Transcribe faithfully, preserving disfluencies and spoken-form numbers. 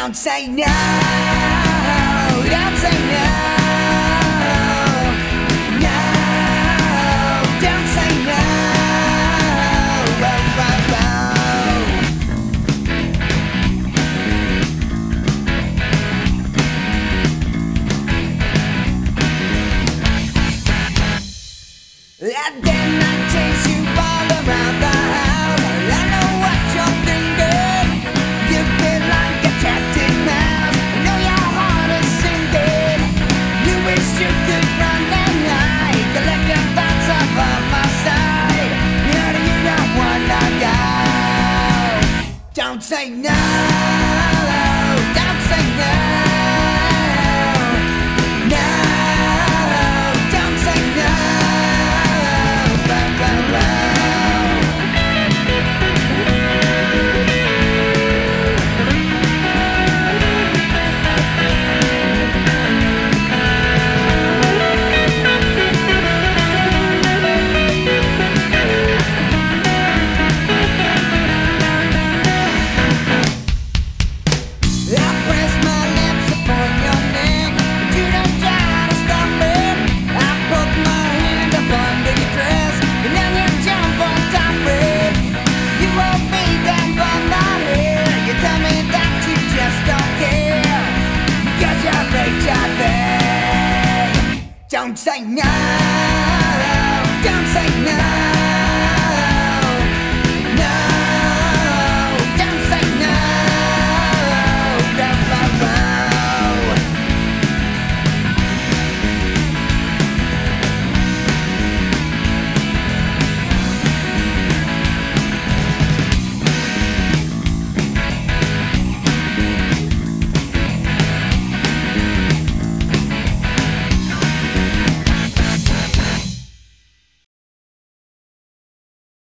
Don't say no, don't say no, no, don't say no, oh, oh, oh. And then I chase you all around the house. I know what you're thinking. You feel like a captain mouse. I know your heart is sinking. You wish you could run and hide. Collect your thoughts off of my side. You know you don't wanna go. Don't say no, don't say no, no, don't say no. Don't say no, don't say no.